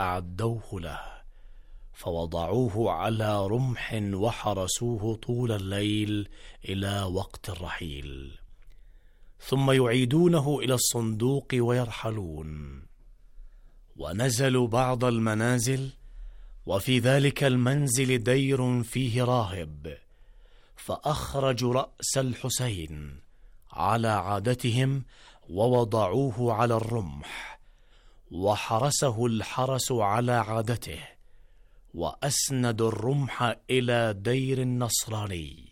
أعدوه له، فوضعوه على رمح وحرسوه طول الليل إلى وقت الرحيل، ثم يعيدونه إلى الصندوق ويرحلون. ونزلوا بعض المنازل، وفي ذلك المنزل دير فيه راهب، فأخرجوا رأس الحسين على عادتهم ووضعوه على الرمح، وحرسه الحرس على عادته، وأسندوا الرمح إلى دير النصراني.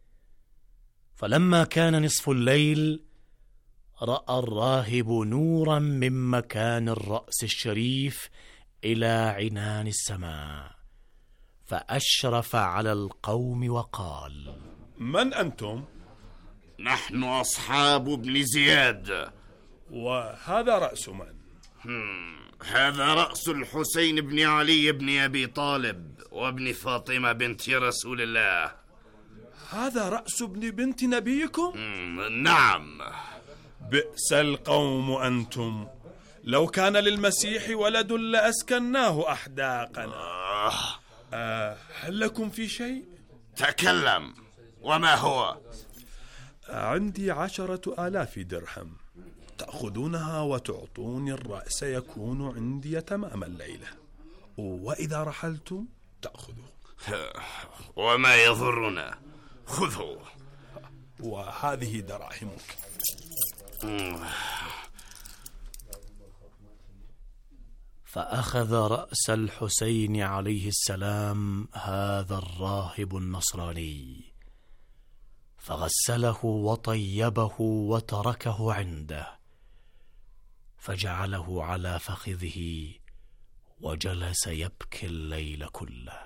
فلما كان نصف الليل رأى الراهب نورا من مكان الرأس الشريف إلى عنان السماء، فأشرف على القوم وقال: من أنتم؟ نحن أصحاب ابن زياد. وهذا رأس من؟ هذا رأس الحسين بن علي بن أبي طالب وابن فاطمة بنت رسول الله. هذا رأس ابن بنت نبيكم؟ نعم. بئس القوم أنتم، لو كان للمسيح ولد لأسكناه أحداقنا. هل لكم في شيء؟ تكلم، وما هو؟ عندي 10,000 درهم، تأخذونها وتعطوني الرأس، يكون عندي تمام الليلة، وإذا رحلتم تأخذوه. وما يضرنا، خذه. وهذه دراهمك. فأخذ رأس الحسين عليه السلام هذا الراهب النصراني، فغسله وطيبه وتركه عنده، فجعله على فخذه وجلس يبكي الليل كله.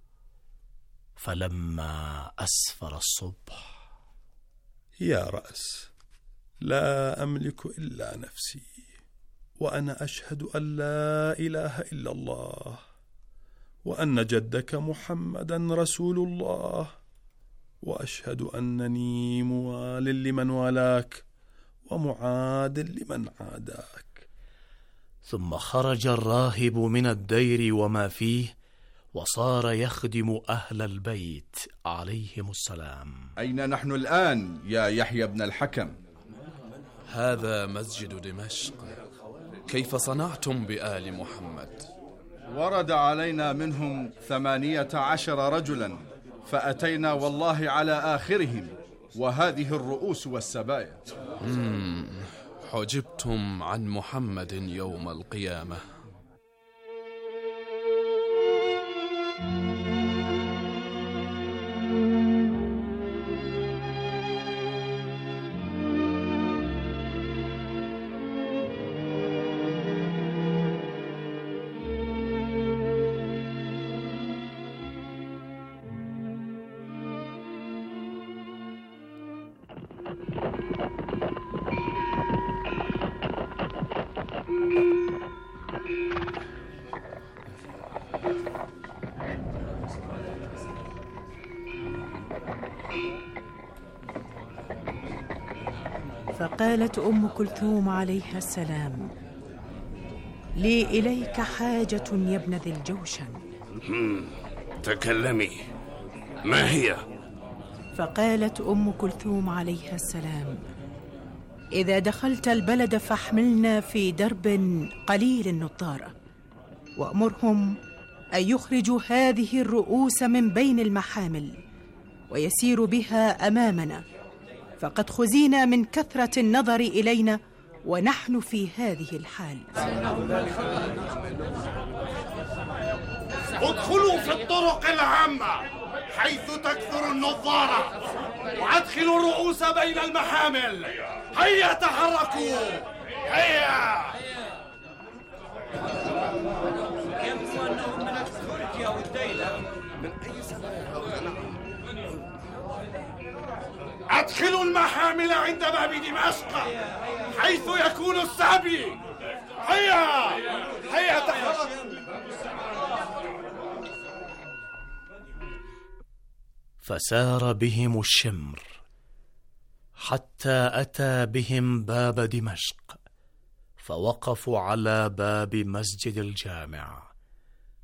فلما أسفر الصبح: يا رأس، لا أملك إلا نفسي، وأنا أشهد أن لا إله إلا الله، وأن جدك محمدا رسول الله، وأشهد أنني موال لمن والاك ومعاد لمن عاداك. ثم خرج الراهب من الدير وما فيه، وصار يخدم أهل البيت عليهم السلام. أين نحن الآن يا يحيى بن الحكم؟ هذا مسجد دمشق. كيف صنعتم بآل محمد؟ ورد علينا منهم 18 رجلا، فأتينا والله على آخرهم، وهذه الرؤوس والسبايا. حجبتم عن محمد يوم القيامة. فقالت أم كلثوم عليها السلام: لي إليك حاجة يا ابن ذي الجوشن. تكلمي، ما هي؟ فقالت أم كلثوم عليها السلام: إذا دخلت البلد فاحملنا في درب قليل النطارة، وأمرهم أن يخرجوا هذه الرؤوس من بين المحامل ويسيروا بها أمامنا، فقد خزينا من كثرة النظر إلينا ونحن في هذه الحال. ادخلوا في الطرق العامة حيث تكثر النظارة، وادخلوا الرؤوس بين المحامل. هيا تحركوا، هيا. ادخلوا المحامل عند باب دمشق حيث يكون السبي. هيا هيا تحركوا. فسار بهم الشمر حتى أتى بهم باب دمشق، فوقفوا على باب مسجد الجامع،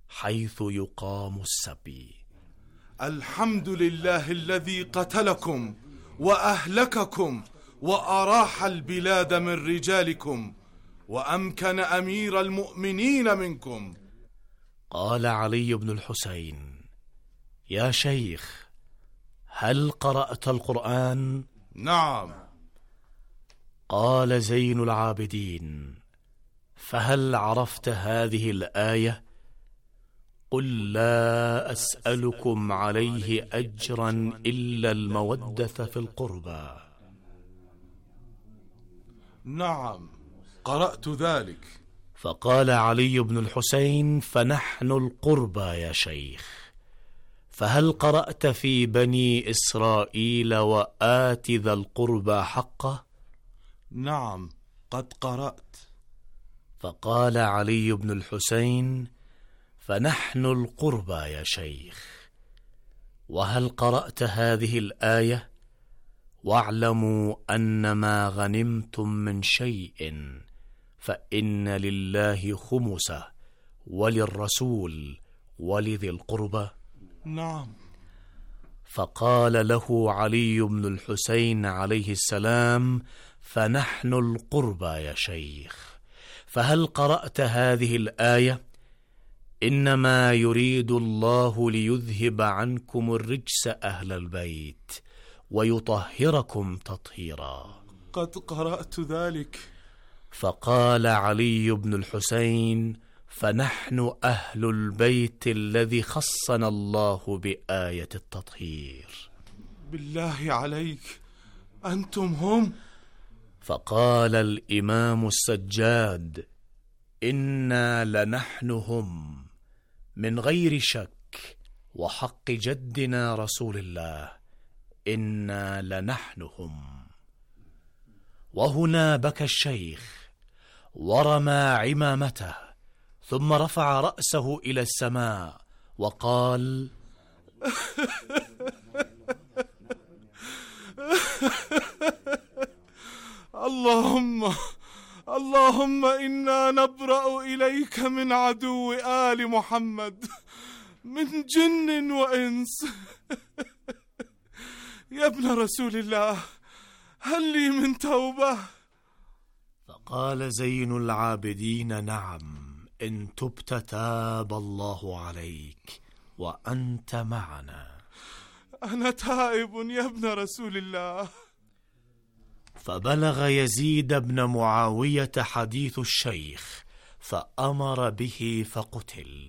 حيث يقام السبي. الحمد لله الذي قتلكم وأهلككم وأراح البلاد من رجالكم وأمكن أمير المؤمنين منكم. قال علي بن الحسين: يا شيخ، هل قرأت القرآن؟ نعم. قال زين العابدين: فهل عرفت هذه الآية؟ قل لا أسألكم عليه أجرا إلا المودة في القربى. نعم، قرأت ذلك. فقال علي بن الحسين: فنحن القربى يا شيخ. فهل قرأت في بني إسرائيل وآت ذا القربى حقه؟ نعم، قد قرأت. فقال علي بن الحسين: فنحن القربى يا شيخ. وهل قرأت هذه الآية: واعلموا أن ما غنمتم من شيء فإن لله خمسه وللرسول ولذي القربى؟ نعم. فقال له علي بن الحسين عليه السلام: فنحن القربى يا شيخ. فهل قرأت هذه الآية: إنما يريد الله ليذهب عنكم الرجس أهل البيت ويطهركم تطهيرا؟ قد قرأت ذلك. فقال علي بن الحسين: فنحن أهل البيت الذي خصنا الله بآية التطهير. بالله عليك، أنتم هم؟ فقال الإمام السجاد: إنا لنحن هم، من غير شك، وحق جدنا رسول الله، إنا لنحن هم. وهنا بكى الشيخ ورمى عمامته، ثم رفع رأسه إلى السماء وقال: اللهم إنا نبرأ إليك من عدو آل محمد، من جن وإنس. يا ابن رسول الله، هل لي من توبة؟ فقال زين العابدين: نعم، إن تبت تاب الله عليك وأنت معنا. أنا تائب يا ابن رسول الله. فبلغ يزيد بن معاوية حديث الشيخ فأمر به فقتل.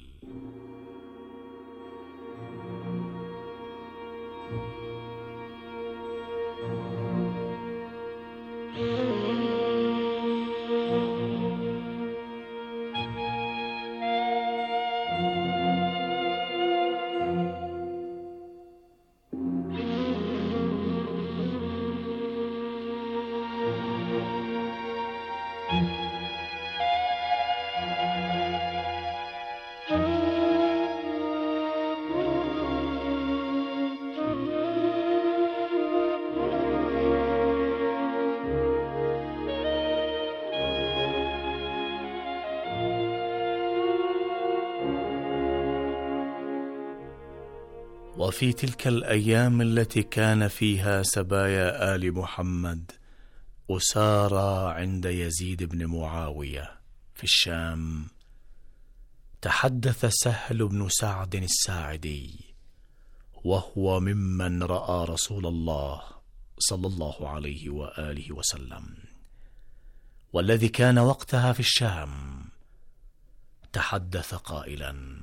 وفي تلك الأيام التي كان فيها سبايا آل محمد أسارى عند يزيد بن معاوية في الشام، تحدث سهل بن سعد الساعدي، وهو ممن رأى رسول الله صلى الله عليه وآله وسلم، والذي كان وقتها في الشام، تحدث قائلا: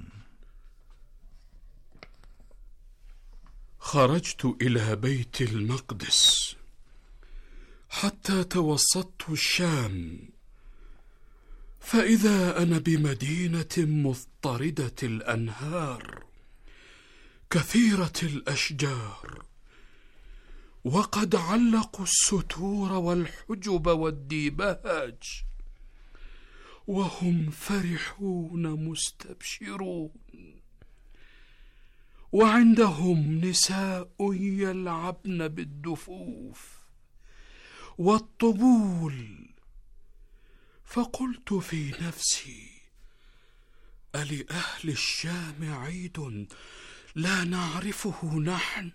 خرجت إلى بيت المقدس حتى توسطت الشام، فإذا أنا بمدينة مضطردة الأنهار كثيرة الأشجار، وقد علقوا الستور والحجب والديباج، وهم فرحون مستبشرون، وعندهم نساء يلعبن بالدفوف والطبول. فقلت في نفسي: ألأهل الشام عيد لا نعرفه نحن؟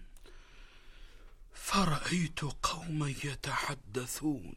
فرأيت قوما يتحدثون.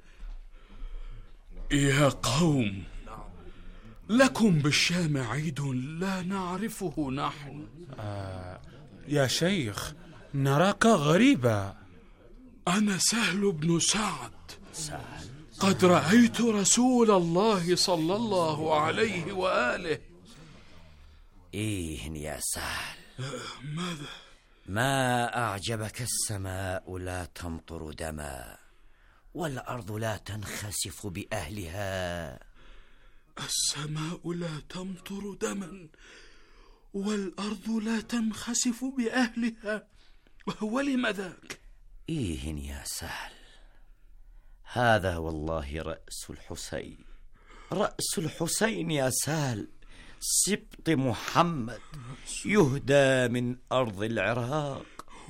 يا قوم، لكم بالشام عيد لا نعرفه نحن. يا شيخ، نراك غريبا. أنا سهل بن سعد، قد رأيت رسول الله صلى الله عليه وآله. إيه يا سهل، ماذا؟ ما أعجبك السماء لا تمطر دما، والأرض لا تنخسف بأهلها. السماء لا تمطر دما والأرض لا تنخسف بأهلها، ولم ذاك؟ إيه يا سهل، هذا والله رأس الحسين يا سهل، سبط محمد، يهدى من أرض العراق.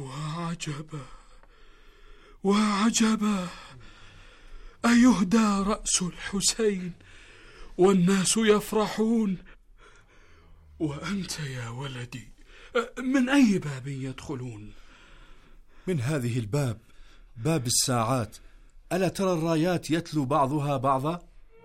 وعجبا، أيهدى رأس الحسين والناس يفرحون؟ وأنت يا ولدي من أي باب يدخلون؟ من هذه الباب، باب الساعات. ألا ترى الرايات يتلو بعضها بعضا؟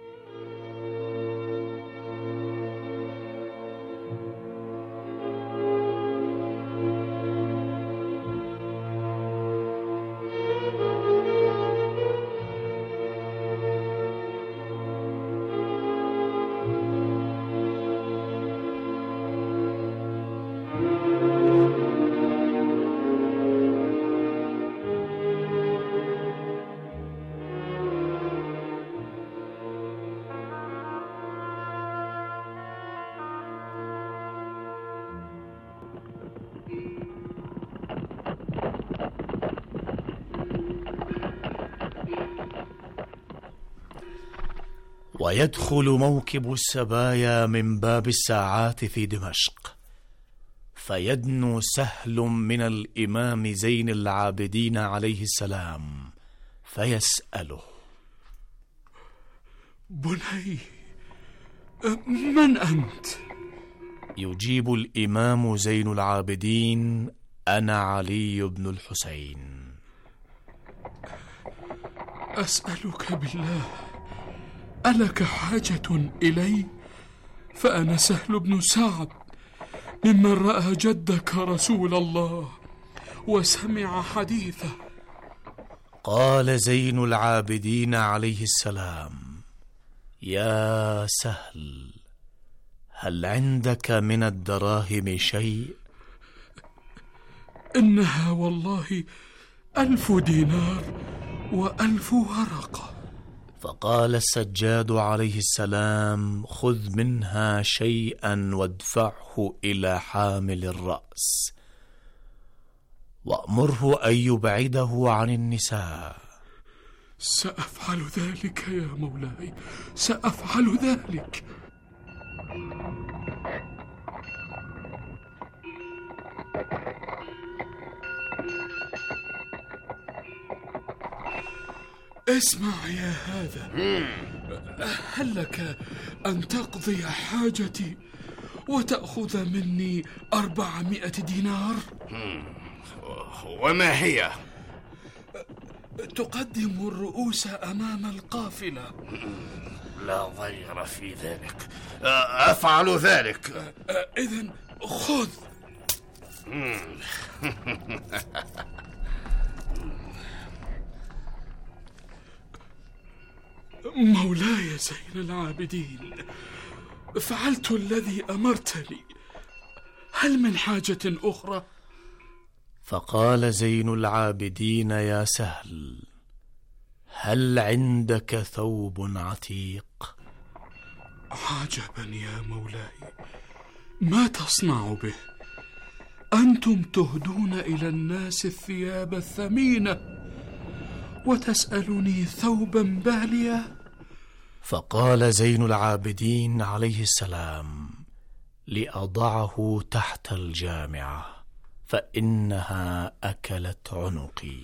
ويدخل موكب السبايا من باب الساعات في دمشق، فيدنو سهل من الإمام زين العابدين عليه السلام فيسأله: بني، من أنت؟ يجيب الإمام زين العابدين: أنا علي بن الحسين. أسألك بالله، ألك حاجة إلي؟ فأنا سهل بن سعد، ممن رأى جدك رسول الله وسمع حديثه. قال زين العابدين عليه السلام: يا سهل، هل عندك من الدراهم شيء؟ إنها والله 1000 دينار و1000 ورقة. فقال السجاد عليه السلام: خذ منها شيئا وادفعه إلى حامل الرأس، وأمره أن يبعده عن النساء. سأفعل ذلك يا مولاي، سأفعل ذلك. اسمع يا هذا، هل لك أن تقضي حاجتي وتأخذ مني 400 دينار؟ وما هي؟ تقدم الرؤوس أمام القافلة. لا ضير في ذلك، أفعل ذلك. إذن خذ. مولاي زين العابدين، فعلت الذي أمرتني، هل من حاجة أخرى؟ فقال زين العابدين: يا سهل، هل عندك ثوب عتيق؟ عجبا يا مولاي، ما تصنع به؟ أنتم تهدون إلى الناس الثياب الثمينة وتسألني ثوبا باليا؟ فقال زين العابدين عليه السلام: لأضعه تحت الجامعة، فإنها أكلت عنقي.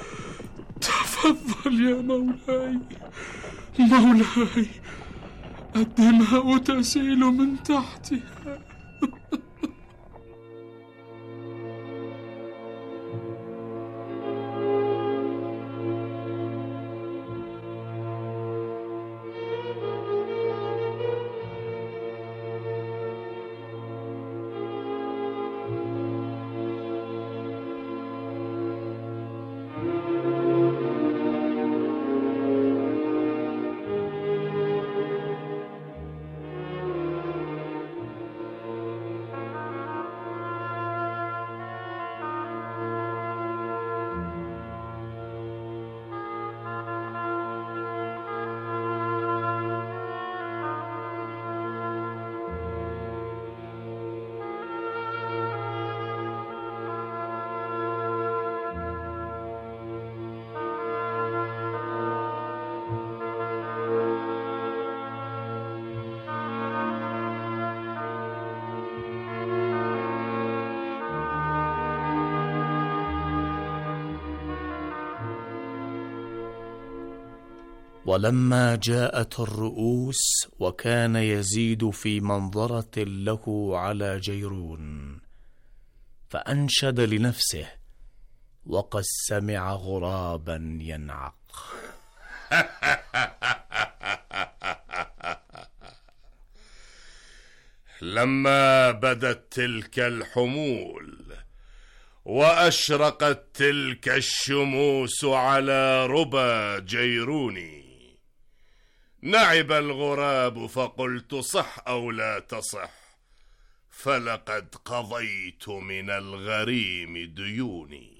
تفضل يا مولاي، مولاي، الدماء تسيل من تحتها. ولما جاءت الرؤوس وكان يزيد في منظرة له على جيرون، فأنشد لنفسه وقد سمع غرابا ينعق: لما بدت تلك الحمول وأشرقت تلك الشموس على ربى جيروني، نعب الغراب فقلت صح أو لا تصح، فلقد قضيت من الغريم ديوني.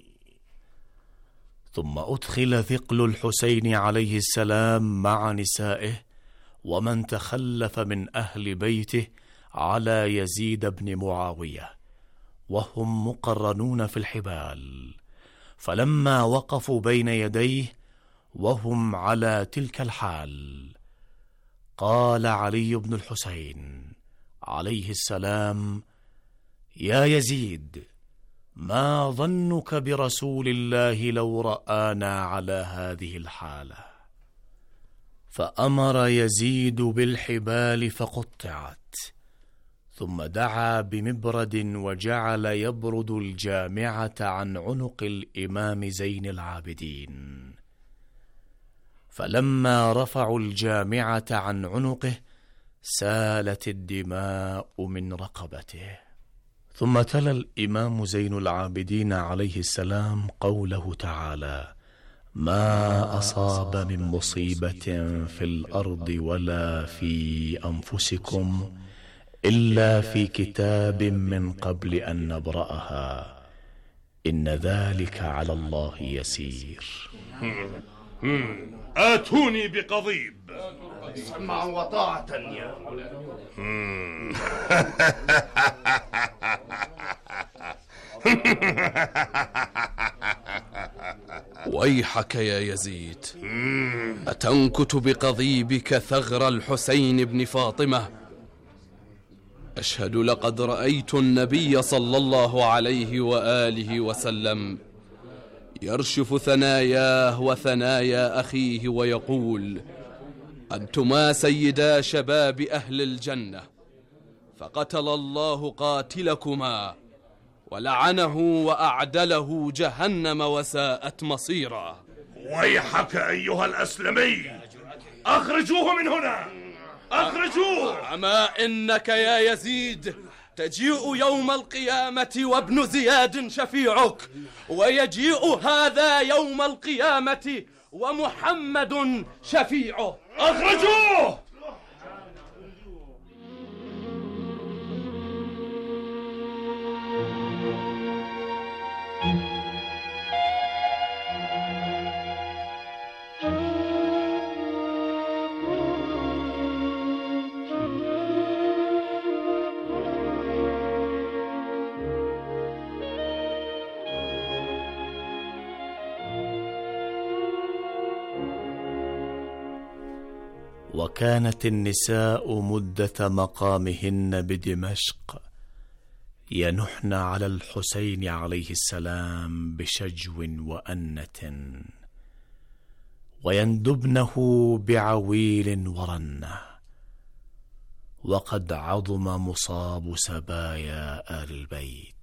ثم أدخل ثقل الحسين عليه السلام مع نسائه ومن تخلف من أهل بيته على يزيد بن معاوية، وهم مقرنون في الحبال. فلما وقفوا بين يديه وهم على تلك الحال، قال علي بن الحسين عليه السلام: يا يزيد، ما ظنك برسول الله لو رآنا على هذه الحالة؟ فأمر يزيد بالحبال فقطعت، ثم دعا بمبرد وجعل يبرد الجامعة عن عنق الإمام زين العابدين. فلما رفعوا الجامعة عن عنقه سالت الدماء من رقبته. ثم تلا الإمام زين العابدين عليه السلام قوله تعالى: ما أصاب من مصيبة في الأرض ولا في أنفسكم إلا في كتاب من قبل أن نبرأها إن ذلك على الله يسير. آتوني بقضيب. سمعا وطاعة يا ويحك يا يزيد، أتنكت بقضيبك ثغر الحسين بن فاطمة؟ أشهد لقد رأيت النبي صلى الله عليه وآله وسلم يرشف ثناياه وثنايا أخيه ويقول: أنتما سيدا شباب أهل الجنة، فقتل الله قاتلكما ولعنه وأعدله جهنم وساءت مصيرا. ويحك أيها الأسلمي، أخرجوه من هنا، أخرجوه. أما إنك يا يزيد تجيء يوم القيامة وابن زياد شفيعك، ويجيء هذا يوم القيامة ومحمد شفيعه. أخرجوه. وكانت النساء مدة مقامهن بدمشق ينحن على الحسين عليه السلام بشجو وأنة، ويندبنه بعويل ورنة، وقد عظم مصاب سبايا آل البيت.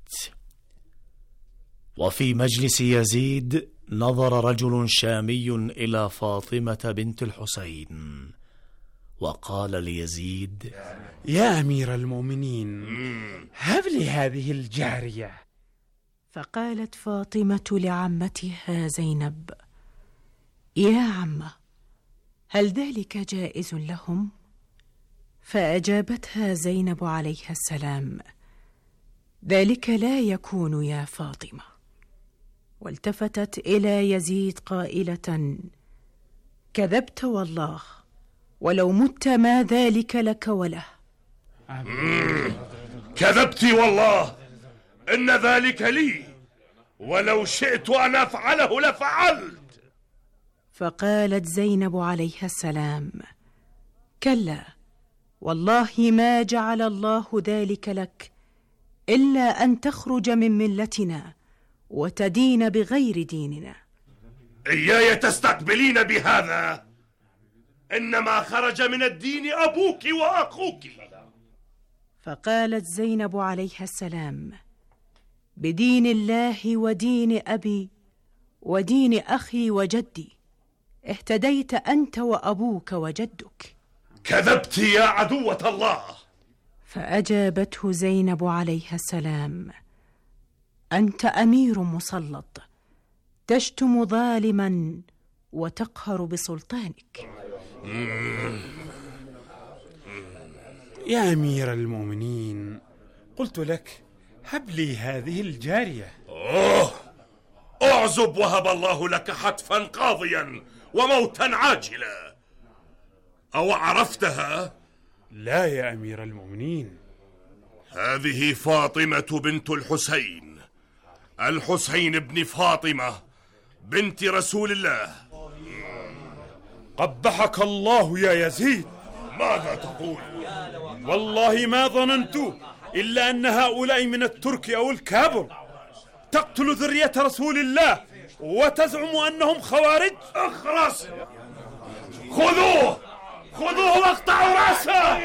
وفي مجلس يزيد نظر رجل شامي إلى فاطمة بنت الحسين وقال ليزيد: يا أمير المؤمنين، هب لي هذه الجارية. فقالت فاطمة لعمتها زينب: يا عمة، هل ذلك جائز لهم؟ فأجابتها زينب عليها السلام: ذلك لا يكون يا فاطمة. والتفتت إلى يزيد قائلة: كذبت والله، ولو مت ما ذلك لك وله. كذبت والله، إن ذلك لي، ولو شئت أن أفعله لفعلت. فقالت زينب عليها السلام: كلا، والله ما جعل الله ذلك لك إلا أن تخرج من ملتنا وتدين بغير ديننا. إياي تستقبلين بهذا؟ إنما خرج من الدين أبوك وأخوك. فقالت زينب عليها السلام: بدين الله ودين أبي ودين أخي وجدي اهتديت أنت وأبوك وجدك. كذبت يا عدوة الله. فأجابته زينب عليها السلام: أنت أمير مسلط، تشتم ظالما وتقهر بسلطانك. يا أمير المؤمنين، قلت لك هب لي هذه الجارية. أعزب وهب الله لك حتفا قاضيا وموتا عاجلا. أو عرفتها؟ لا يا أمير المؤمنين. هذه فاطمة بنت الحسين، الحسين بن فاطمة بنت رسول الله. قبحك الله يا يزيد. ماذا تقول؟ والله ما ظننت إلا أن هؤلاء من الترك أو الكابر تقتل ذرية رسول الله وتزعم أنهم خوارج. اخرس! خذوه واقطعوا رأسه.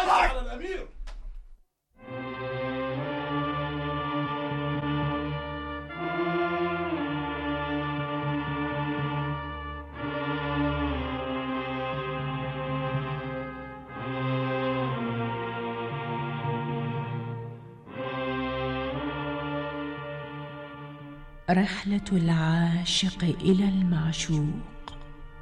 رحلة العاشق إلى المعشوق.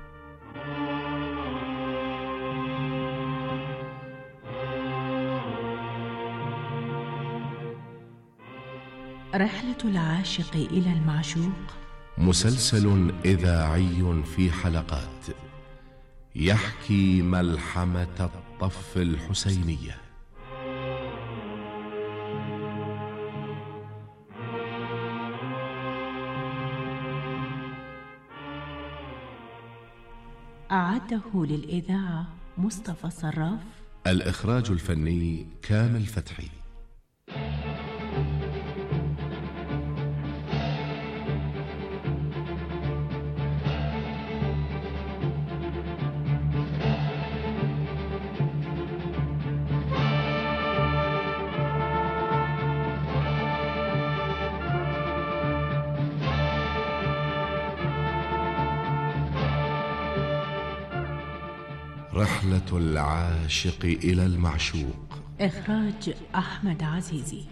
رحلة العاشق إلى المعشوق مسلسل إذاعي في حلقات يحكي ملحمة الطف الحسينية. أعده للإذاعة مصطفى صراف. الإخراج الفني كامل فتحي. رحلة العاشق إلى المعشوق. إخراج أحمد عزيزي.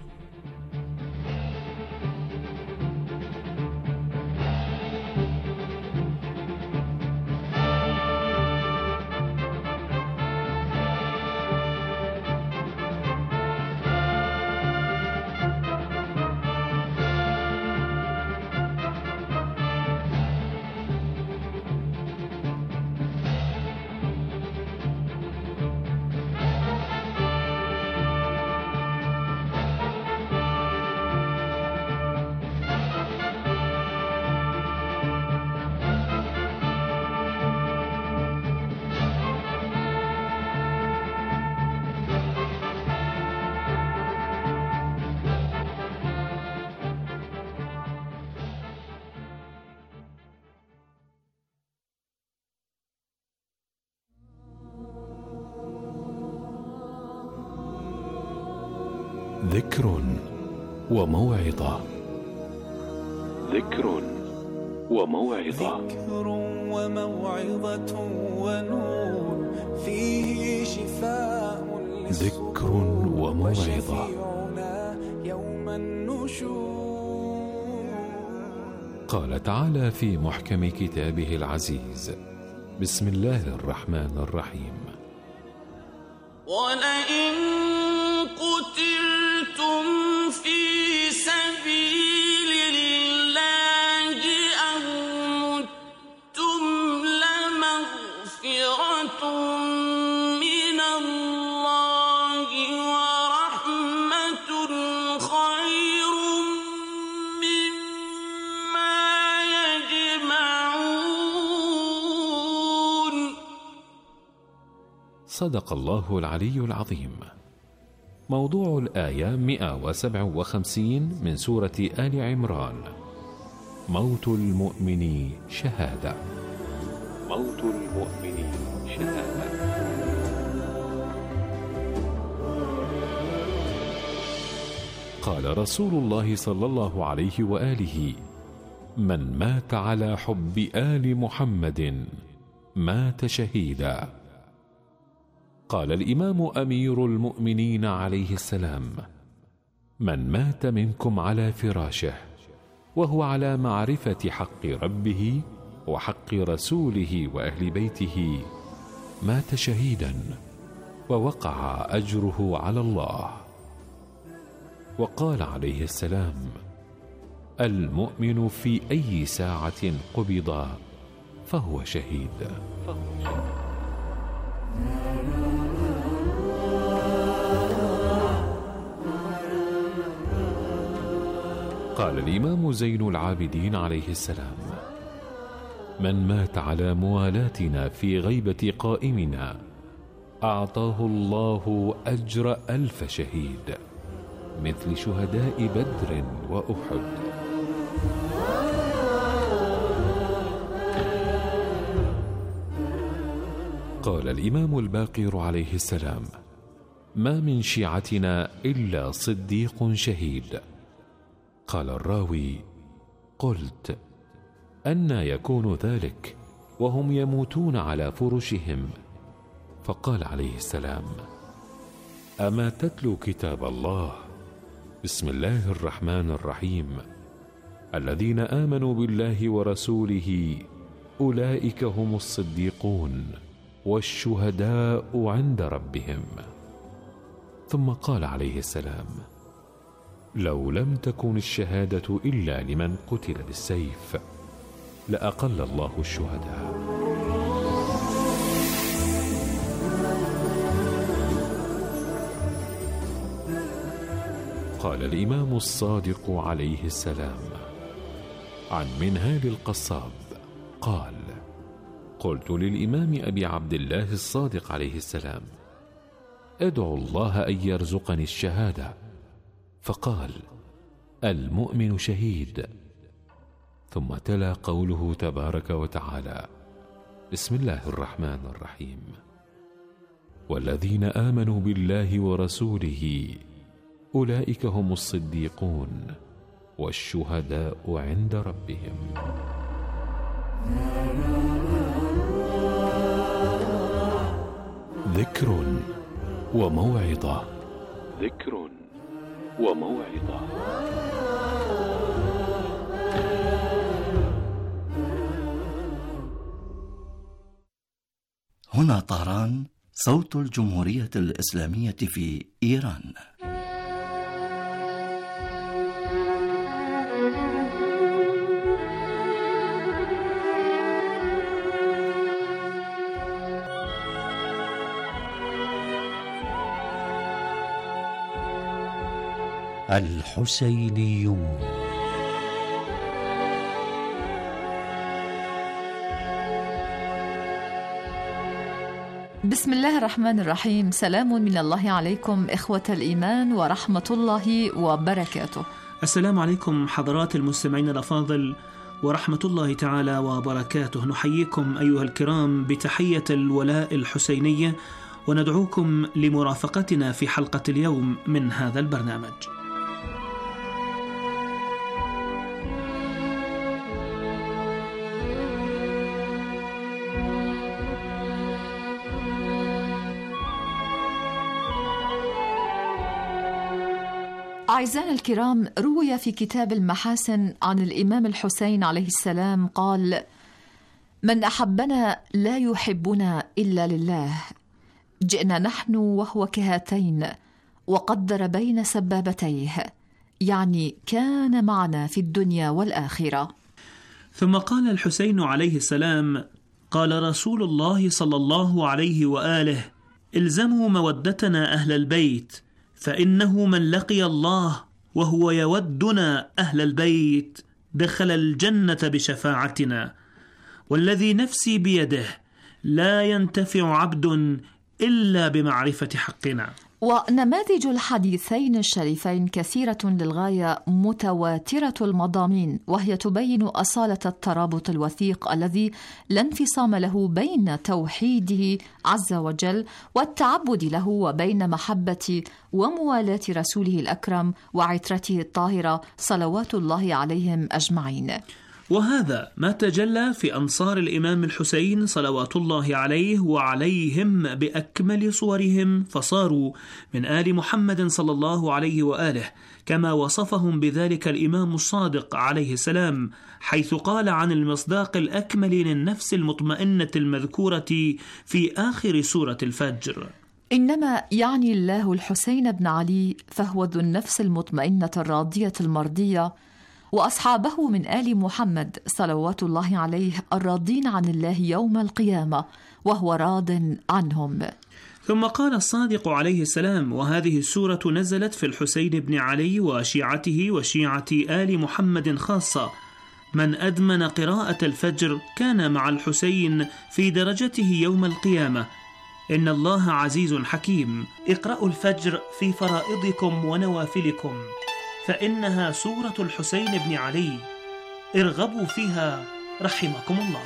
ذكر وموعظة. ذكر وموعظة. ذكر وموعظة ونور فيه شفاء ذكر وموعظة يوم النشور. قال تعالى في محكم كتابه العزيز: بسم الله الرحمن الرحيم: ولئن قتلتم في سبيل الله أو متم لمغفرة من الله ورحمة خير مما يجمعون. صدق الله العلي العظيم. موضوع الآية 157 من سورة آل عمران: موت المؤمن شهادة. موت المؤمن شهادة. قال رسول الله صلى الله عليه وآله: من مات على حب آل محمد مات شهيدا. قال الإمام أمير المؤمنين عليه السلام: من مات منكم على فراشه وهو على معرفة حق ربه وحق رسوله وأهل بيته مات شهيدا ووقع أجره على الله. وقال عليه السلام: المؤمن في أي ساعة قبض فهو شهيد. قال الإمام زين العابدين عليه السلام: من مات على موالاتنا في غيبة قائمنا أعطاه الله أجر 1000 شهيد مثل شهداء بدر وأحد. قال الإمام الباقر عليه السلام: ما من شيعتنا إلا صديق شهيد. قال الراوي: قلت: أنى يكون ذلك وهم يموتون على فرشهم؟ فقال عليه السلام: أما تتلو كتاب الله؟ بسم الله الرحمن الرحيم: الذين آمنوا بالله ورسوله أولئك هم الصديقون والشهداء عند ربهم. ثم قال عليه السلام: لو لم تكن الشهادة إلا لمن قتل بالسيف لأقل الله الشهداء. قال الإمام الصادق عليه السلام عن منهال القصاب قال: قلت للإمام أبي عبد الله الصادق عليه السلام: ادعو الله أن يرزقني الشهادة. فقال: المؤمن شهيد. ثم تلا قوله تبارك وتعالى: بسم الله الرحمن الرحيم: والذين آمنوا بالله ورسوله أولئك هم الصديقون والشهداء عند ربهم. ذكر وموعظة. ذكر وموعظة. هنا طهران، صوت الجمهورية الإسلامية في إيران. الحسينيون. بسم الله الرحمن الرحيم. سلام من الله عليكم إخوة الإيمان ورحمة الله وبركاته. السلام عليكم حضرات المستمعين الأفاضل ورحمة الله تعالى وبركاته. نحييكم أيها الكرام بتحية الولاء الحسينية وندعوكم لمرافقتنا في حلقة اليوم من هذا البرنامج. أعزائنا الكرام، روي في كتاب المحاسن عن الإمام الحسين عليه السلام قال: من أحبنا لا يحبنا إلا لله، جئنا نحن وهو كهاتين وقدر بين سبابتيه، يعني كان معنا في الدنيا والآخرة. ثم قال الحسين عليه السلام: قال رسول الله صلى الله عليه وآله: الزموا مودتنا أهل البيت، فإنه من لقي الله وهو يودنا أهل البيت دخل الجنة بشفاعتنا، والذي نفسي بيده لا ينتفع عبد إلا بمعرفة حقنا. ونماذج الحديثين الشريفين كثيرة للغاية متواترة المضامين، وهي تبين أصالة الترابط الوثيق الذي لا انفصام له بين توحيده عز وجل والتعبد له وبين محبة وموالاة رسوله الأكرم وعترته الطاهرة صلوات الله عليهم أجمعين. وهذا ما تجلى في أنصار الإمام الحسين صلوات الله عليه وعليهم بأكمل صورهم، فصاروا من آل محمد صلى الله عليه وآله، كما وصفهم بذلك الإمام الصادق عليه السلام، حيث قال عن المصداق الأكمل للنفس المطمئنة المذكورة في آخر سورة الفجر: إنما يعني الله الحسين بن علي فهو ذو النفس المطمئنة الراضية المرضية، وأصحابه من آل محمد صلوات الله عليه الراضين عن الله يوم القيامة وهو راض عنهم. ثم قال الصادق عليه السلام: وهذه السورة نزلت في الحسين بن علي وشيعته وشيعة آل محمد خاصة، من أدمن قراءة الفجر كان مع الحسين في درجته يوم القيامة، إن الله عزيز حكيم. اقرأوا الفجر في فرائضكم ونوافلكم، فإنها سورة الحسين بن علي، ارغبوا فيها رحمكم الله.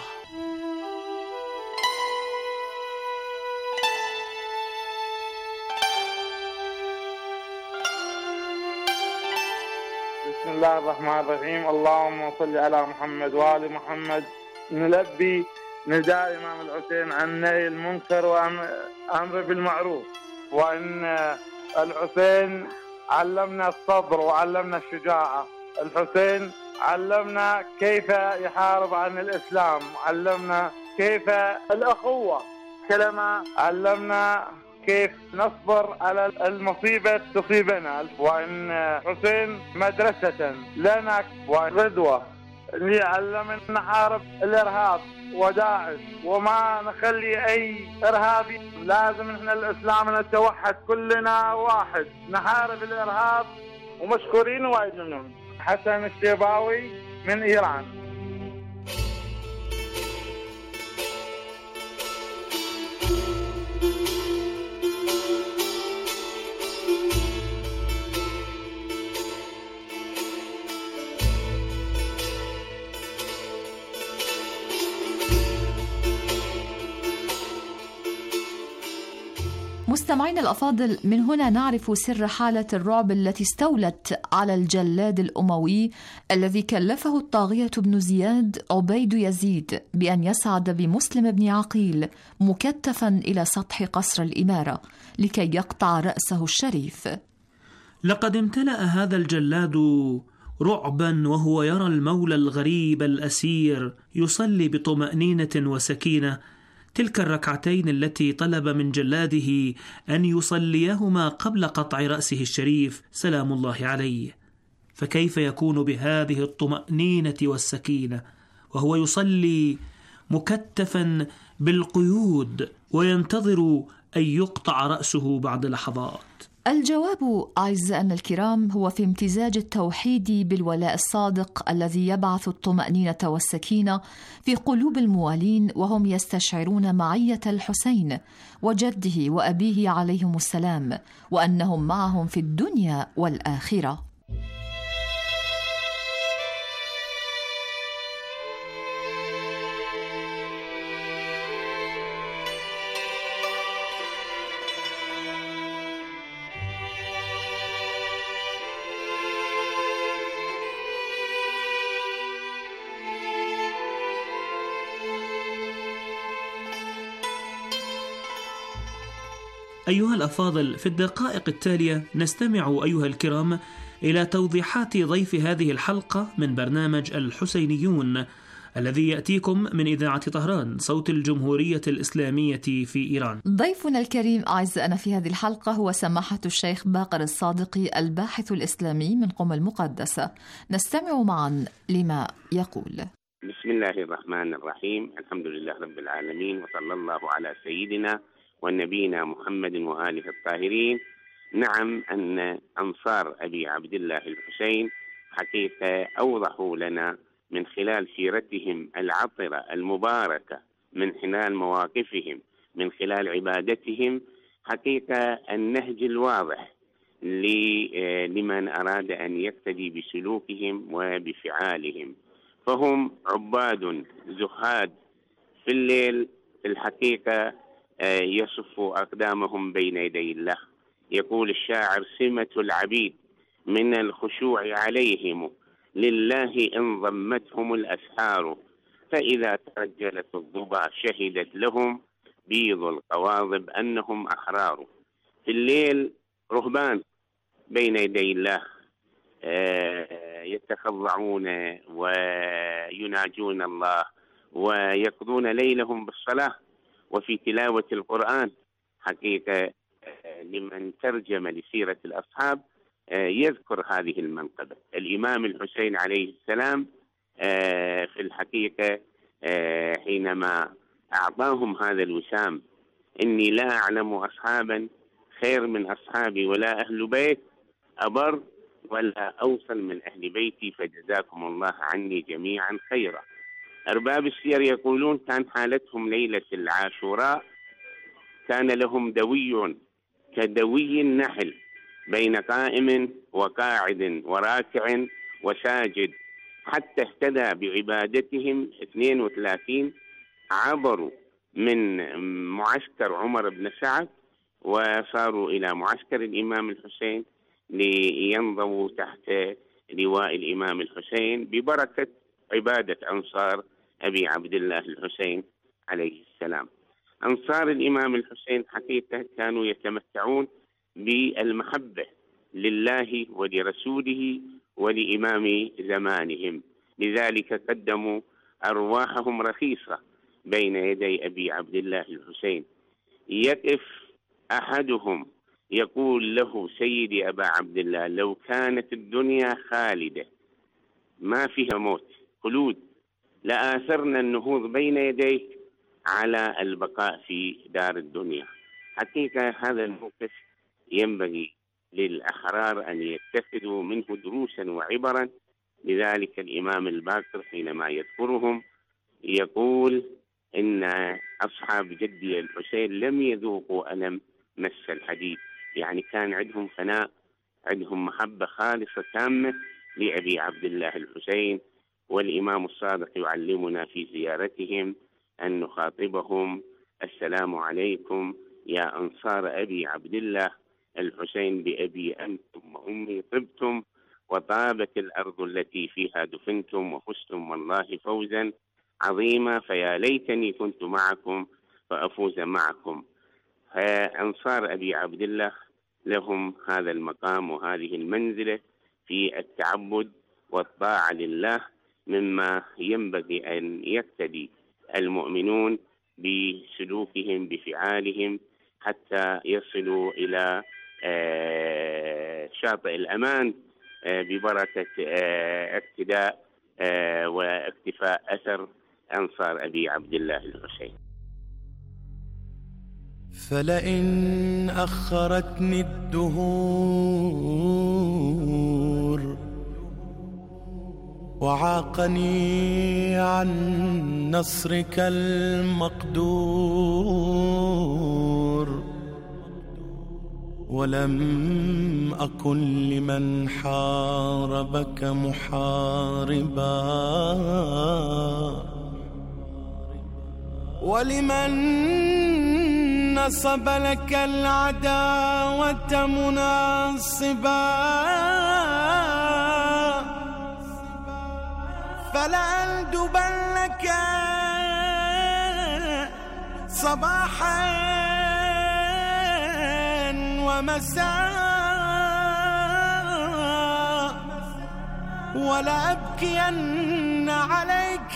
بسم الله الرحمن الرحيم. اللهم صل على محمد وآل محمد. نلبي نداء الإمام الحسين عن نهي المنكر وأمر بالمعروف، وأن الحسين علمنا الصبر وعلمنا الشجاعة. الحسين علمنا كيف يحارب عن الإسلام، علمنا كيف الأخوة، كلما علمنا كيف نصبر على المصيبة تصيبنا. وإن حسين مدرسة لنا وغدوة ليعلمنا نحارب الإرهاب وداعش، وما نخلي أي إرهابي. لازم إحنا الإسلام نتوحد كلنا واحد، نحارب الإرهاب. ومشكورين وايد منهم. حسن الشيباوي من إيران. مستمعين الأفاضل، من هنا نعرف سر حالة الرعب التي استولت على الجلاد الأموي الذي كلفه الطاغية بن زياد عبيد يزيد بأن يصعد بمسلم بن عقيل مكتفا إلى سطح قصر الإمارة لكي يقطع رأسه الشريف. لقد امتلأ هذا الجلاد رعبا وهو يرى المولى الغريب الأسير يصلي بطمأنينة وسكينة تلك الركعتين التي طلب من جلاده أن يصليهما قبل قطع رأسه الشريف سلام الله عليه. فكيف يكون بهذه الطمأنينة والسكينة وهو يصلي مكتفا بالقيود وينتظر أن يقطع رأسه بعد لحظات؟ الجواب أعزائنا الكرام هو في امتزاج التوحيد بالولاء الصادق الذي يبعث الطمأنينة والسكينة في قلوب الموالين وهم يستشعرون معية الحسين وجده وأبيه عليهم السلام، وأنهم معهم في الدنيا والآخرة. أيها الأفاضل، في الدقائق التالية نستمع أيها الكرام إلى توضيحات ضيف هذه الحلقة من برنامج الحسينيون الذي يأتيكم من إذاعة طهران صوت الجمهورية الإسلامية في إيران. ضيفنا الكريم أعزائنا في هذه الحلقة هو سماحة الشيخ باقر الصادقي الباحث الإسلامي من قم المقدسة. نستمع معا لما يقول. بسم الله الرحمن الرحيم، الحمد لله رب العالمين، وصلى الله على سيدنا ونبينا محمد وآله الطاهرين. نعم، أن أنصار أبي عبد الله الحسين حقيقة أوضحوا لنا من خلال سيرتهم العطرة المباركة، من خلال مواقفهم، من خلال عبادتهم، حقيقة النهج الواضح لمن أراد أن يقتدي بسلوكهم وبفعالهم. فهم عباد زهاد في الليل، في الحقيقة يصفوا أقدامهم بين يدي الله. يقول الشاعر: سمة العبيد من الخشوع عليهم، لله إن ضمتهم الأسحار، فإذا ترجلت الضبا شهدت لهم بيض القواضب أنهم أحرار. في الليل رهبان بين يدي الله، يتخضعون ويناجون الله ويقضون ليلهم بالصلاة وفي تلاوة القرآن. حقيقة لمن ترجم لسيرة الأصحاب يذكر هذه المنقبة. الإمام الحسين عليه السلام في الحقيقة حينما أعطاهم هذا الوسام: إني لا أعلم أصحابا خير من أصحابي ولا أهل بيت أبر ولا أوصل من أهل بيتي، فجزاكم الله عني جميعا خيرا. أرباب السير يقولون كان حالتهم ليلة العاشوراء كان لهم دوي كدوي النحل بين قائم وقاعد وراكع وساجد، حتى اهتدى بعبادتهم 32 عبروا من معسكر عمر بن سعد وصاروا إلى معسكر الإمام الحسين لينضووا تحت لواء الإمام الحسين ببركة عبادة أنصار أبي عبد الله الحسين عليه السلام. أنصار الإمام الحسين حقيقة كانوا يتمتعون بالمحبة لله ولرسوله ولإمام زمانهم، لذلك قدموا أرواحهم رخيصة بين يدي أبي عبد الله الحسين. يقف أحدهم يقول له: سيدي أبا عبد الله، لو كانت الدنيا خالدة ما فيها موت، خلود، لآثرنا النهوض بين يديك على البقاء في دار الدنيا. حقيقة هذا الموقف ينبغي للأحرار أن يتخذوا منه دروسا وعبرا. لذلك الإمام الباقر حينما يذكرهم يقول: إن أصحاب جدي الحسين لم يذوقوا ألم مس الحديد، يعني كان عندهم فناء، عندهم محبة خالصة تامة لأبي عبد الله الحسين. والإمام الصادق يعلمنا في زيارتهم أن نخاطبهم: السلام عليكم يا أنصار أبي عبد الله الحسين، بأبي أنتم وأمي طبتم وطابت الأرض التي فيها دفنتم وفزتم والله فوزا عظيما، فيا ليتني كنت معكم فأفوز معكم. فأنصار أبي عبد الله لهم هذا المقام وهذه المنزلة في التعبد والطاعة لله، مما ينبغي أن يقتدي المؤمنون بسلوكهم بفعالهم حتى يصلوا إلى شاطئ الأمان ببركة اقتداء واقتفاء أثر أنصار أبي عبد الله الحسين. فلئن أخرتني الدهور وعاقني عن نصرك المقدور، ولم أكن لمن حاربك محاربا، ولمن نصب لك العداوة مناصبا، فلأندبن لك صباحا مساء ولا أبكين عليك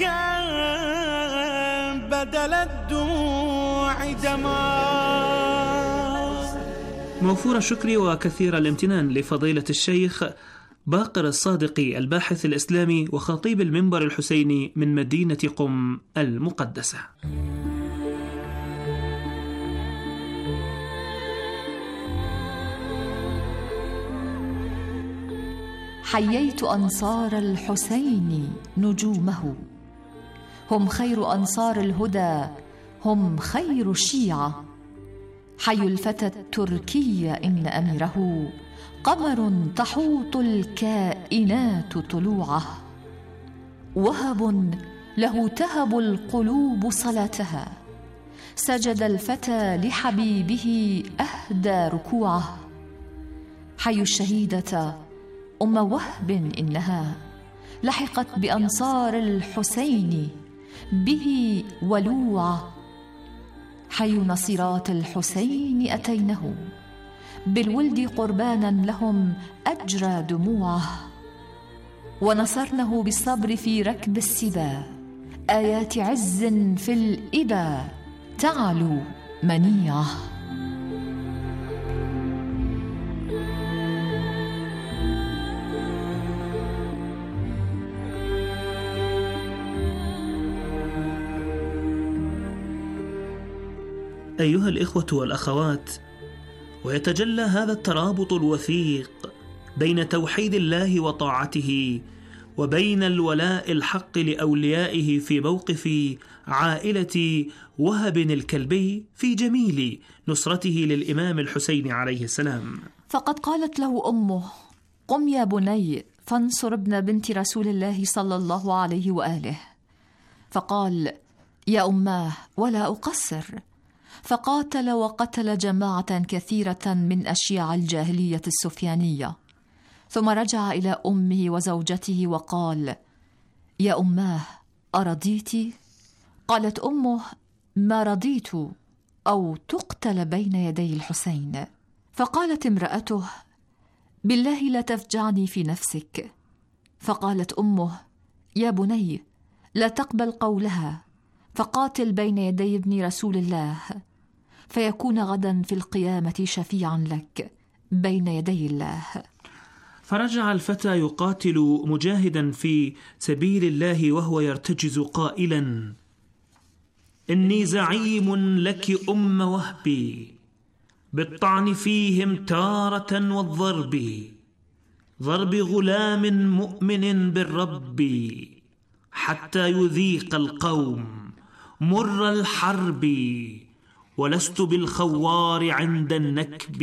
بدل الدموع دماء. موفور الشكر وكثير الامتنان لفضيلة الشيخ باقر الصادقي الباحث الإسلامي وخطيب المنبر الحسيني من مدينة قم المقدسة. حييت أنصار الحسين نجومه، هم خير أنصار الهدى، هم خير الشيعة. حي الفتى التركي إن أميره قمر تحوط الكائنات طلوعه. وهب له تهب القلوب صلاتها، سجد الفتى لحبيبه أهدى ركوعه. حي الشهيدة أم وهب إنها لحقت بأنصار الحسين به ولوعة. حي نصيرات الحسين أتينه بالولد قربانا لهم أجرى دموعه. ونصرنه بالصبر في ركب السبا، آيات عز في الإبا تعلو منيعه. أيها الإخوة والأخوات، ويتجلى هذا الترابط الوثيق بين توحيد الله وطاعته وبين الولاء الحق لأوليائه في موقف عائلة وهب الكلبي في جميل نصرته للإمام الحسين عليه السلام. فقد قالت له أمه: قم يا بني فانصر ابن بنت رسول الله صلى الله عليه وآله. فقال: يا أماه ولا أقصر. فقاتل وقتل جماعة كثيرة من أشياع الجاهلية السفيانية، ثم رجع إلى أمه وزوجته وقال: يا أماه أرضيت؟ قالت أمه: ما رضيت أو تقتل بين يدي الحسين. فقالت امرأته: بالله لا تفجعني في نفسك. فقالت أمه: يا بني لا تقبل قولها، فقاتل بين يدي ابن رسول الله، فيكون غدا في القيامة شفيعا لك بين يدي الله. فرجع الفتى يقاتل مجاهدا في سبيل الله وهو يرتجز قائلا: إني زعيم لك أم وهبي، بالطعن فيهم تارة والضرب، ضرب غلام مؤمن بالرب، حتى يذيق القوم مر الحرب، ولست بالخوار عند النكب،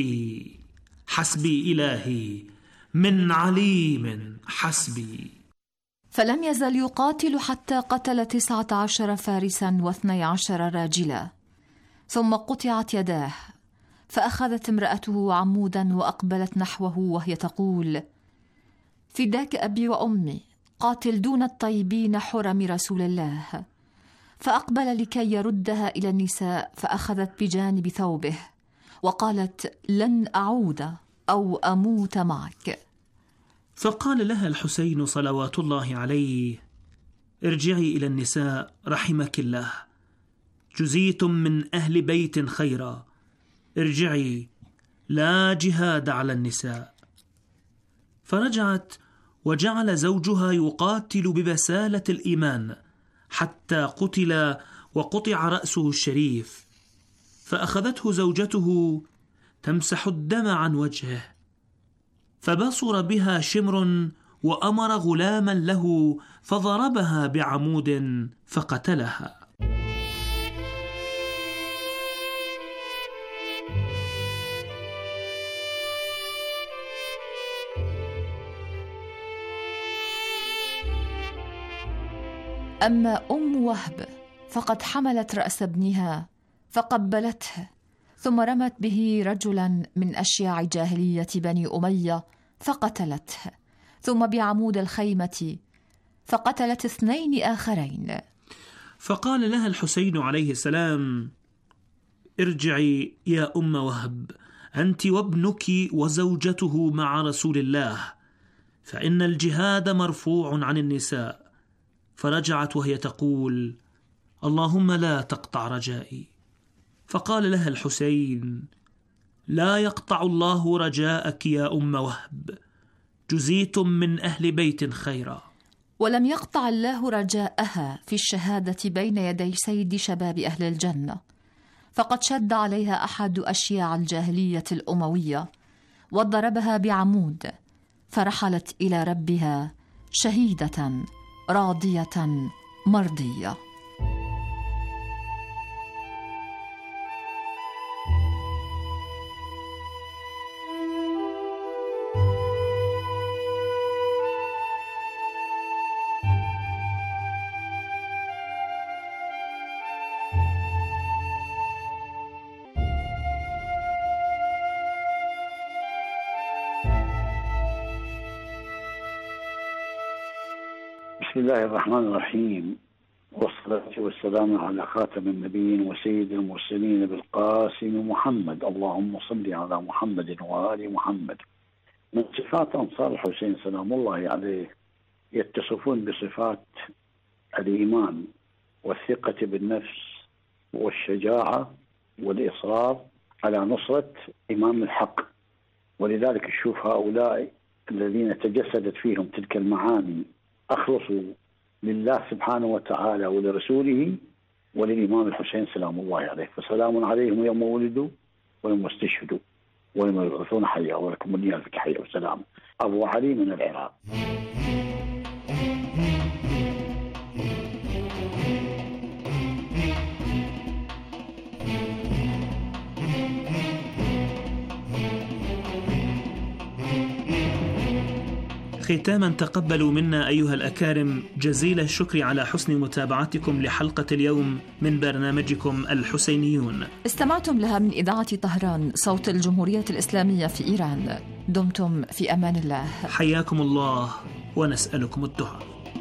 حسبي إلهي من عليم حسبي. فلم يزل يقاتل حتى قتل 19 فارسا و12 راجلا، ثم قطعت يداه، فأخذت امرأته عمودا وأقبلت نحوه وهي تقول: فداك أبي وأمي، قاتل دون الطيبين حرم رسول الله. فأقبل لكي يردها إلى النساء، فأخذت بجانب ثوبه وقالت: لن أعود أو أموت معك. فقال لها الحسين صلوات الله عليه: ارجعي إلى النساء رحمك الله، جزيتم من أهل بيت خيرا، ارجعي، لا جهاد على النساء. فرجعت وجعل زوجها يقاتل ببسالة الإيمان حتى قتل وقطع رأسه الشريف، فأخذته زوجته تمسح الدم عن وجهه، فبصر بها شمر وأمر غلاما له فضربها بعمود فقتلها. أما أم وهب فقد حملت رأس ابنها فقبلته، ثم رمت به رجلا من أشياع جاهلية بني أمية فقتلته، ثم بعمود الخيمة فقتلت 2 آخرين. فقال لها الحسين عليه السلام: ارجعي يا أم وهب، أنت وابنك وزوجته مع رسول الله، فإن الجهاد مرفوع عن النساء. فرجعت وهي تقول: اللهم لا تقطع رجائي. فقال لها الحسين: لا يقطع الله رجاءك يا أم وهب، جزيتم من أهل بيت خيرا. ولم يقطع الله رجاءها في الشهادة بين يدي سيد شباب أهل الجنة، فقد شد عليها أحد أشياع الجاهلية الأموية وضربها بعمود، فرحلت إلى ربها شهيدة راضية مرضية. بسم الله الرحمن الرحيم، والصلاة والسلام على خاتم النبيين وسيد المرسلين بالقاسم محمد. اللهم صل على محمد وآل محمد. من صفات أنصار الحسين سلام الله عليه يتصفون بصفات الإيمان والثقة بالنفس والشجاعة والإصرار على نصرة إمام الحق، ولذلك نشوف هؤلاء الذين تجسدت فيهم تلك المعاني أخلصوا لله سبحانه وتعالى ولرسوله وللإمام الحسين سلام الله عليه، فسلام عليهم يوم ولدوا ويوم استشهدوا ويوم يبعثون حيا، ولكم النية في حيا وسلام. أبو علي من العراق. ختاما، تقبلوا منا أيها الأكارم جزيل الشكر على حسن متابعتكم لحلقة اليوم من برنامجكم الحسينيون. استمعتم لها من إذاعة طهران، صوت الجمهورية الإسلامية في إيران. دمتم في أمان الله. حياكم الله ونسألكم الدعاء.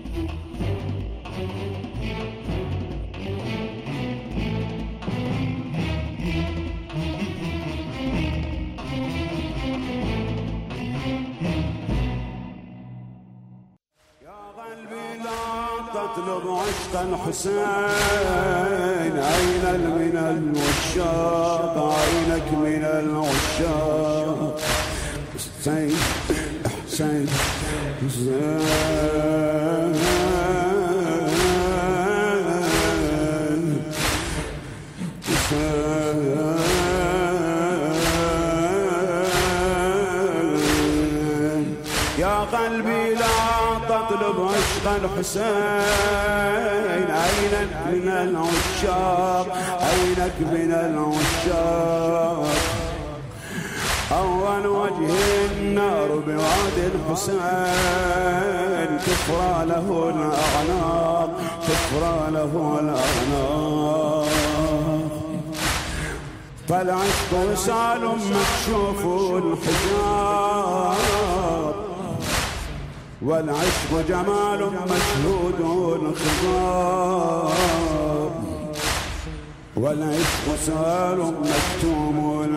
تطلب عشق الحسين، أين من العشاق، عينك من العشاق. حسين حسين حسين يا قلبي لا تطلب عشق الحسين، عينك من العشاق، عينك من العشاق. أول وجه النار بوادي الحسين، تفرى له الأعناق، تفرى له الأعناق. فالعشق وسال مكشوف الحجاب، والعشق جمال مشهود الخضاب، والعشق سال مكتوم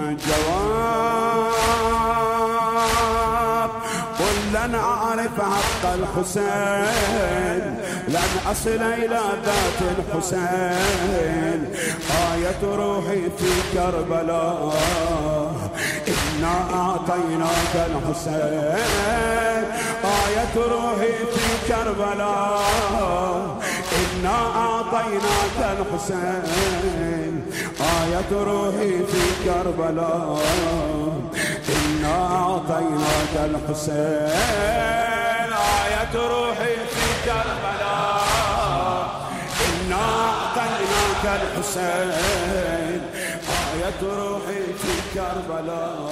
الجواب. قل لن أعرف حق الحسين، لن أصل إلى ذات الحسين. آية روحي في كربلاء، إنا أعطيناك الحسين. آية روحي في كربلاء، إنا أعطيناك الحسين. آية روحي في كربلاء، إنا أعطيناك الحسين. آية روحي في كربلاء، إنا أعطيناك الحسين. آية روحي في كربلاء.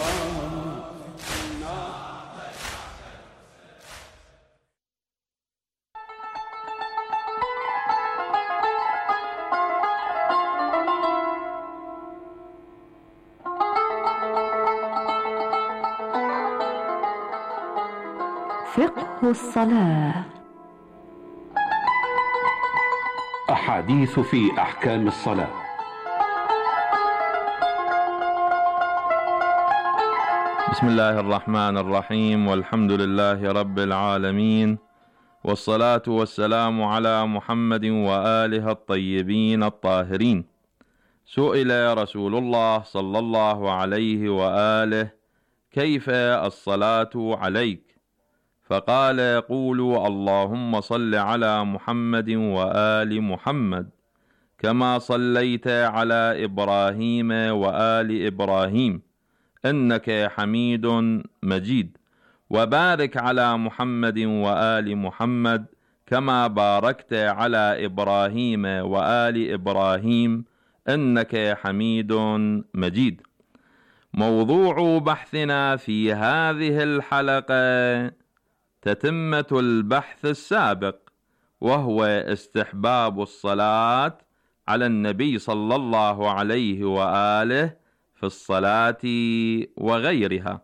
فقه الصلاة. أحاديث في أحكام الصلاة. بسم الله الرحمن الرحيم، والحمد لله رب العالمين، والصلاة والسلام على محمد وآله الطيبين الطاهرين. سئل رسول الله صلى الله عليه وآله: كيف الصلاة عليك؟ فقال: قولوا اللهم صل على محمد وآل محمد كما صليت على إبراهيم وآل إبراهيم إنك حميد مجيد، وبارك على محمد وآل محمد كما باركت على إبراهيم وآل إبراهيم إنك حميد مجيد. موضوع بحثنا في هذه الحلقة تتمة البحث السابق، وهو استحباب الصلاة على النبي صلى الله عليه وآله في الصلاة وغيرها.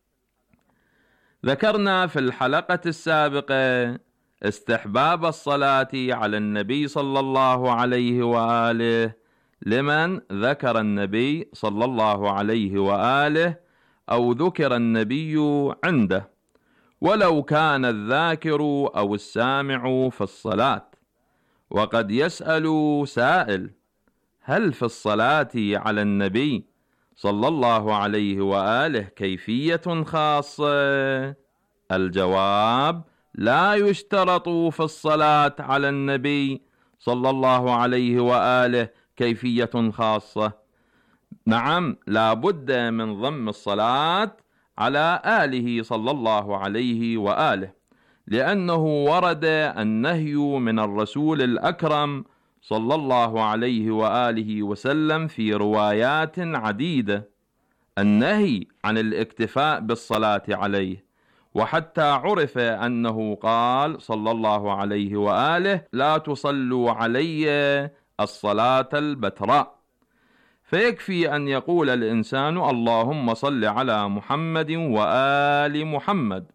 ذكرنا في الحلقة السابقة استحباب الصلاة على النبي صلى الله عليه وآله لمن ذكر النبي صلى الله عليه وآله أو ذكر النبي عنده، ولو كان الذاكر أو السامع في الصلاة. وقد يسأل سائل: هل في الصلاة على النبي صلى الله عليه وآله كيفية خاصة؟ الجواب: لا يشترط في الصلاة على النبي صلى الله عليه وآله كيفية خاصة. نعم، لا بد من ضم الصلاة على آله صلى الله عليه وآله، لأنه ورد النهي من الرسول الأكرم صلى الله عليه وآله وسلم في روايات عديدة، النهي عن الاكتفاء بالصلاة عليه، وحتى عرف أنه قال صلى الله عليه وآله: لا تصلوا علي الصلاة البتراء. فيكفي أن يقول الإنسان: اللهم صل على محمد وآل محمد.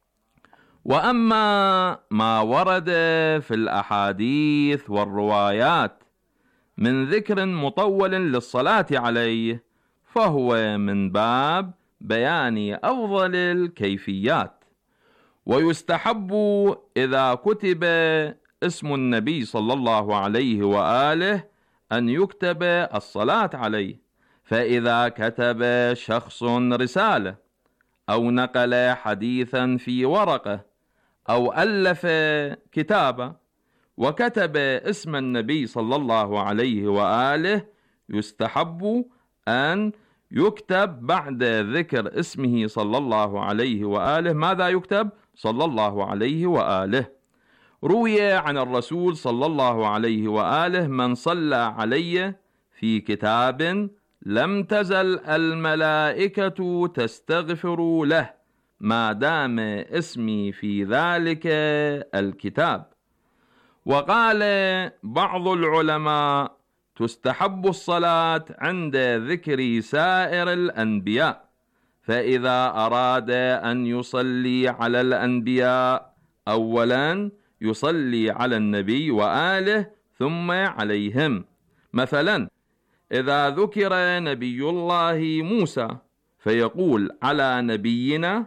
وأما ما ورد في الأحاديث والروايات من ذكر مطول للصلاة عليه فهو من باب بيان أفضل الكيفيات. ويستحب إذا كتب اسم النبي صلى الله عليه وآله أن يكتب الصلاة عليه، فإذا كتب شخص رسالة أو نقل حديثا في ورقة أو ألف كتابا وكتب اسم النبي صلى الله عليه وآله، يستحب أن يكتب بعد ذكر اسمه صلى الله عليه وآله ماذا يكتب؟ صلى الله عليه وآله. روي عن الرسول صلى الله عليه وآله: من صلى علي في كتاب لم تزل الملائكة تستغفر له ما دام اسمي في ذلك الكتاب. وقال بعض العلماء: تستحب الصلاة عند ذكر سائر الأنبياء، فإذا أراد أن يصلي على الأنبياء أولا يصلي على النبي وآله ثم عليهم. مثلا إذا ذكر نبي الله موسى فيقول: على نبينا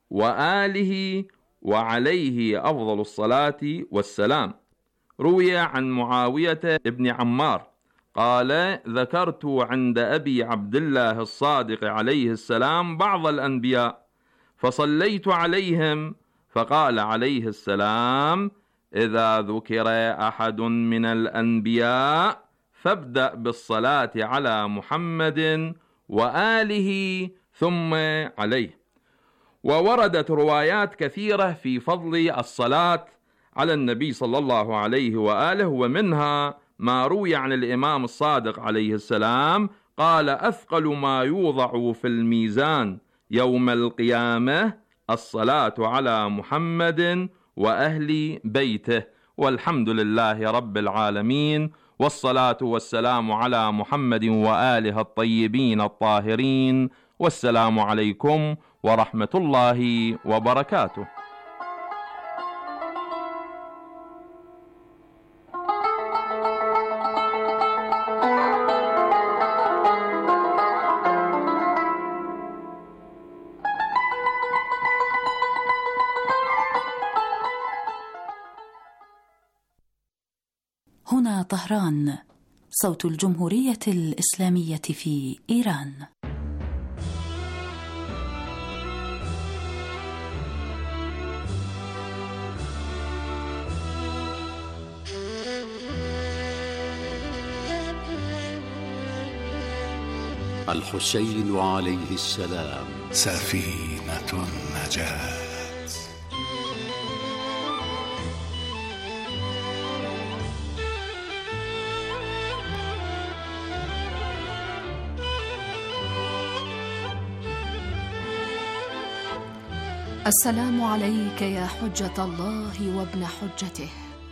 وآله وعليه أفضل الصلاة والسلام. روي عن معاوية ابن عمار قال: ذكرت عند أبي عبد الله الصادق عليه السلام بعض الأنبياء فصليت عليهم، فقال عليه السلام: إذا ذكر أحد من الأنبياء فابدأ بالصلاة على محمد وآله ثم عليه. ووردت روايات كثيرة في فضل الصلاة على النبي صلى الله عليه وآله، ومنها ما روي عن الإمام الصادق عليه السلام قال: أثقل ما يوضع في الميزان يوم القيامة الصلاة على محمد وأهل بيته. والحمد لله رب العالمين، والصلاة والسلام على محمد وآله الطيبين الطاهرين، والسلام عليكم ورحمة الله وبركاته. هنا طهران، صوت الجمهورية الإسلامية في إيران. الحسين عليه السلام سفينة النجاة. السلام عليك يا حجة الله وابن حجته.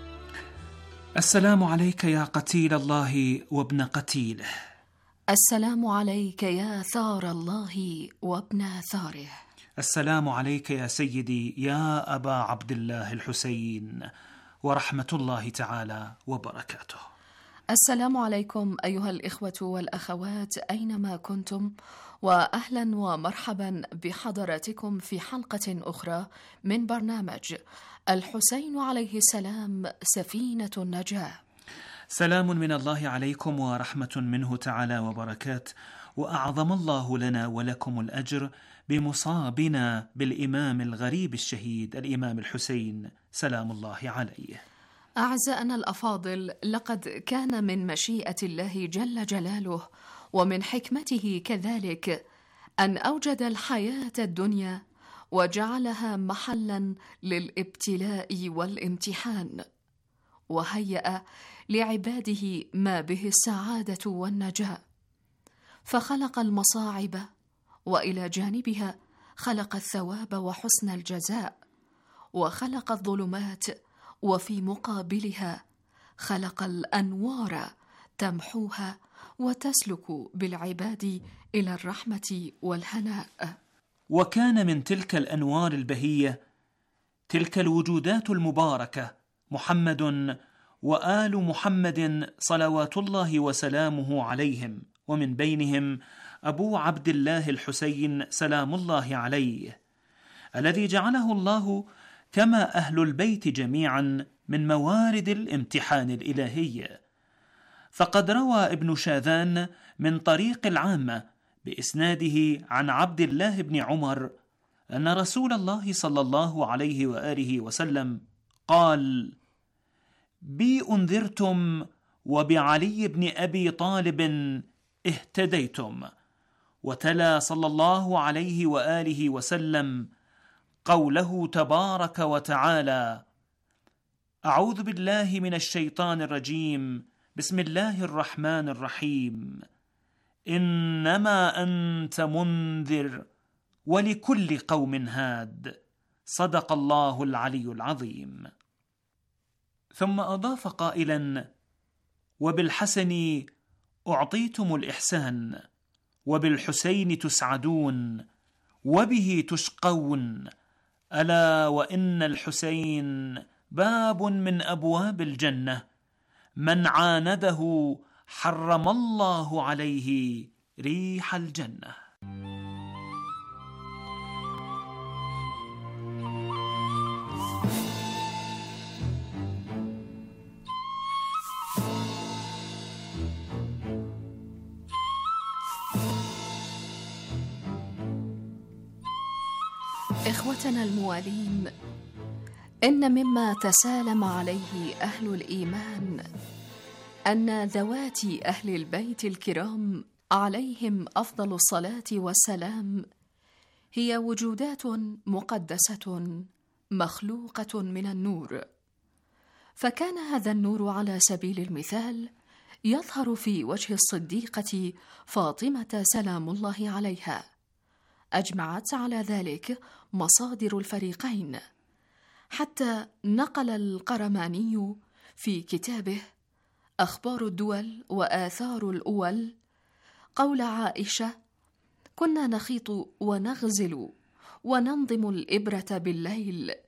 السلام عليك يا قتيل الله وابن قتيله. السلام عليك يا ثار الله وابن ثاره. السلام عليك يا سيدي يا أبا عبد الله الحسين، ورحمة الله تعالى وبركاته. السلام عليكم أيها الإخوة والأخوات أينما كنتم، وأهلا ومرحبا بحضراتكم في حلقة أخرى من برنامج الحسين عليه السلام سفينة النجاة. سلام من الله عليكم ورحمة منه تعالى وبركات، وأعظم الله لنا ولكم الأجر بمصابنا بالإمام الغريب الشهيد الإمام الحسين سلام الله عليه. أعزائنا الأفاضل، لقد كان من مشيئة الله جل جلاله ومن حكمته كذلك أن أوجد الحياة الدنيا وجعلها محلا للابتلاء والامتحان، وهيأ لعباده ما به السعادة والنجاة، فخلق المصاعب وإلى جانبها خلق الثواب وحسن الجزاء، وخلق الظلمات وفي مقابلها خلق الأنوار تمحوها وتسلك بالعباد إلى الرحمة والهناء. وكان من تلك الأنوار البهية تلك الوجودات المباركة محمد وآل محمد صلوات الله وسلامه عليهم، ومن بينهم أبو عبد الله الحسين سلام الله عليه، الذي جعله الله كما أهل البيت جميعا من موارد الامتحان الإلهي. فقد روى ابن شاذان من طريق العامة بإسناده عن عبد الله بن عمر أن رسول الله صلى الله عليه وآله وسلم قال: بي أنذرتم وبعلي بن أبي طالب اهتديتم. وتلا صلى الله عليه وآله وسلم قوله تبارك وتعالى: أعوذ بالله من الشيطان الرجيم، بسم الله الرحمن الرحيم، إنما أنت منذر ولكل قوم هاد، صدق الله العلي العظيم. ثم أضاف قائلا: وبالحسن أعطيتم الإحسان، وبالحسين تسعدون، وبه تشقون، ألا وإن الحسين باب من أبواب الجنة، من عانده حرم الله عليه ريح الجنة. إخوتنا الموالين، إن مما تسالم عليه أهل الإيمان أن ذوات أهل البيت الكرام عليهم أفضل الصلاة والسلام هي وجودات مقدسة مخلوقة من النور. فكان هذا النور على سبيل المثال يظهر في وجه الصديقة فاطمة سلام الله عليها. أجمعت على ذلك مصادر الفريقين، حتى نقل القرماني في كتابه أخبار الدول وآثار الأول قول عائشة: كنا نخيط ونغزل وننظم الإبرة بالليل